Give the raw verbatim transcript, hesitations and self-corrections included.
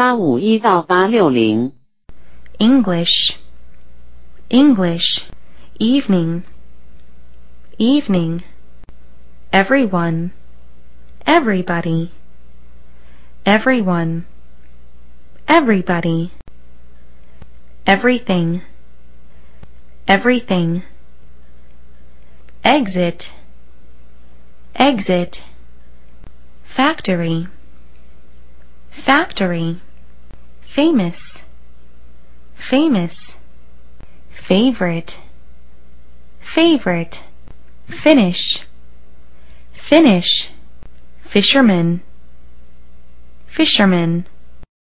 八五一到八六零 English, English, evening, evening, everyone, everybody, everyone, everybody, everything, everything, exit, exit, factory, factory, famous, famous, favorite, favorite, finish, finish, fisherman, fisherman,